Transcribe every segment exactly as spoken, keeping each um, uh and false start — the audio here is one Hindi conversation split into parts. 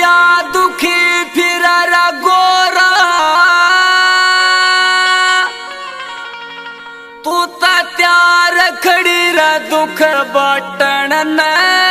दुनिया दुखी फिर गोरा तू ता त्यार खड़ी रे दुख बाटन न।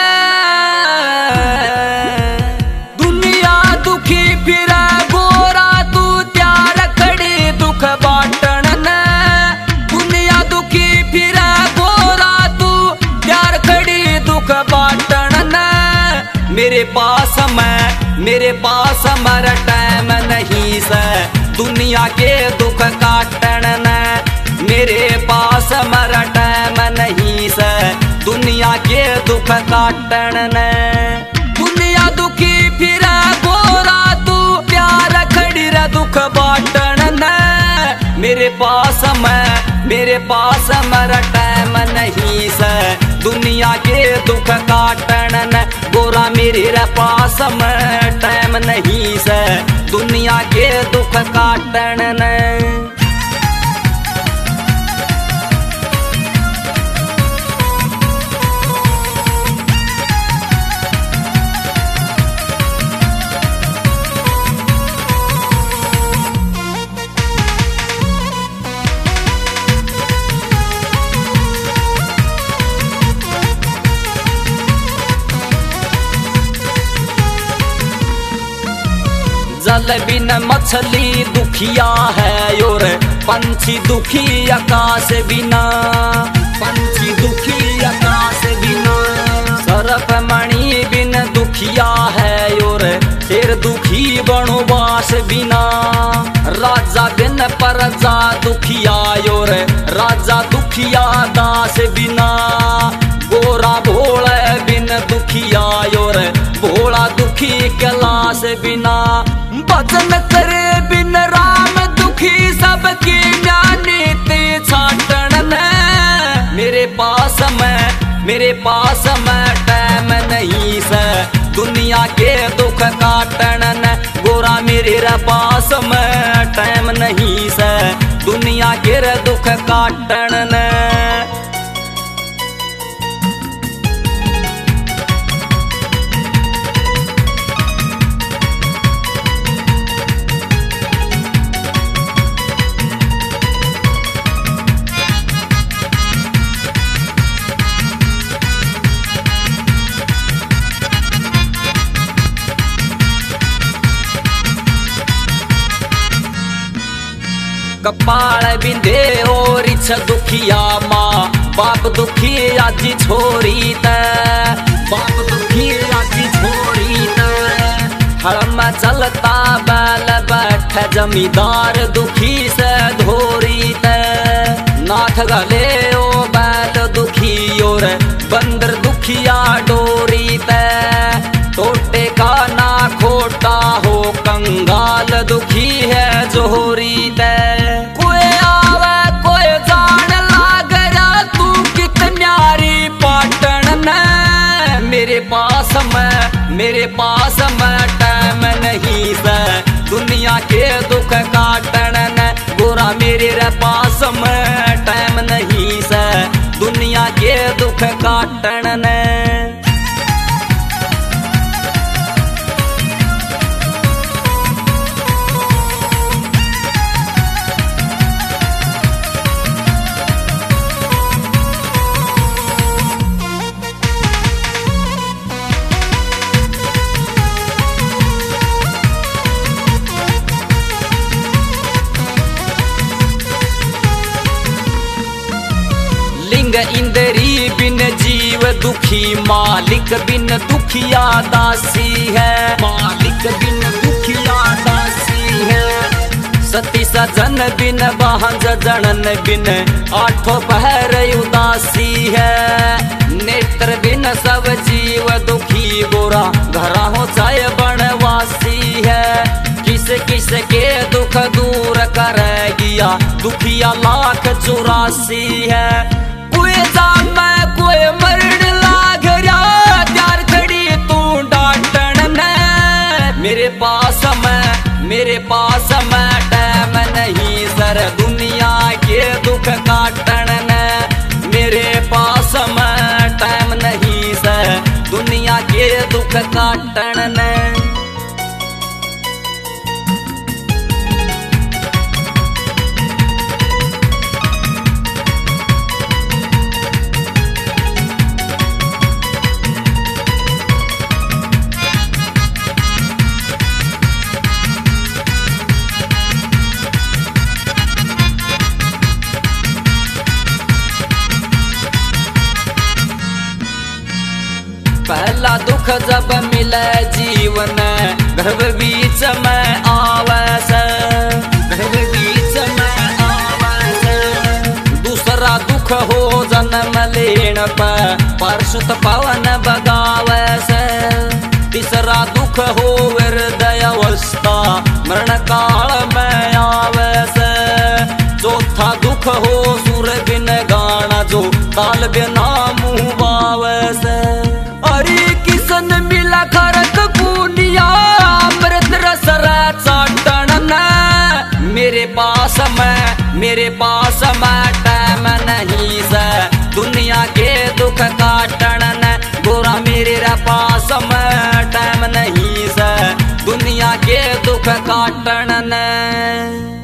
दुनिया दुखी फिर गोरा तू त्यार खड़ी दुख बाटन न। दुनिया दुखी फिर गोरा तू त्यार खड़ी दुख बाटन न। मेरे पास मैं मेरे पास मर टाइम नहीं से दुनिया के दुख काटन न। मेरे पास मर टाइम नहीं से दुनिया के दुख काटन न। दुनिया दुखी फिर गोरा तू प्यार खड़ी रे दुख बाटन न। मेरे पास मैं मेरे पास मर टाइम नहीं से दुनिया के दुख काटन न। गोरा मेरे रे पास में टाइम नहीं से दुनिया के दुख काटन न। जल बिन मछली दुखिया है और पंछी दुखी आकाश बिना। पंछी दुखी आकाश बिना सरप मणि बिन दुखिया है और शेर दुखी वनवास बिना। राजा बिन प्रजा दुखिया और राजा दुखिया दास बिना। गोरा भोले बिन दुखिया और भोला दुखी कैलाश बिना। भजन करे बिन राम दुखी सबकी नीति छाटन न। मेरे पास मैं मेरे पास मैं टाइम नहीं से दुनिया के दुख काटन न। गोरा मेरे पास में टाइम नहीं से दुनिया के दुख काटन न। कपाल बिंदे और इच्छा दुखिया माँ बाप दुखी आजी छोरी ते। बाप दुखी आजी छोरी ते। हड़म चलता बैल बैठ जमींदार दुखी से धोरी ते। नाथ गले ओ बैल दुखी और बंदर दुखिया डोरी ते। टोटे का ना खोटा हो कंगाल दुखी है जोहरी ते। कोई आवे कोई जान लाग जा तू कितन्यारी पाटन न। मेरे पास मैं मेरे पास मैं टाइम नहीं से दुनिया के दुख काटन न। गोरा मेरे रे पास में टाइम नहीं से दुनिया के दुख काटन न। इंद्री बिन जीव दुखी मालिक बिन दुखिया दासी है। मालिक बिन दुखिया दासी है। सती सजन बिन बहंज जनन बिन आठों पहर उदासी है। नेत्र बिन सब जीव दुखी गोरा घरा हो चाहे बनवासी है। किस किस के दुख दूर कर गया दुखिया लाख चौरासी है। कोई जामे कोई मरण लाग रहा त्यार खड़ी तू डांटन न। मेरे पास मैं मेरे पास मैं टाइम नहीं सर दुनिया के दुख काटन न। मेरे पास मैं टाइम नहीं सर दुनिया के दुख काटन न। पहला दुख जब मिले जीवन गर्भ बीच में आवे से, गर्भ बीच में आवे से। दूसरा दुख हो जन्म लेन पर परसुत पवन बगावे से। तीसरा दुख हो हृदय अवस्था मरण काल में आवे से। चौथा दुख हो सुर बिन गाना जो काल बिना मुँह बावे से। अरे किसन मिला खरक पुनिया अमृत रस चाटन न। मेरे पास में मेरे पास में टाइम नहीं से दुनिया के दुख काटन न। गोरा मेरे पास में टाइम नहीं से दुनिया के दुख काटन न।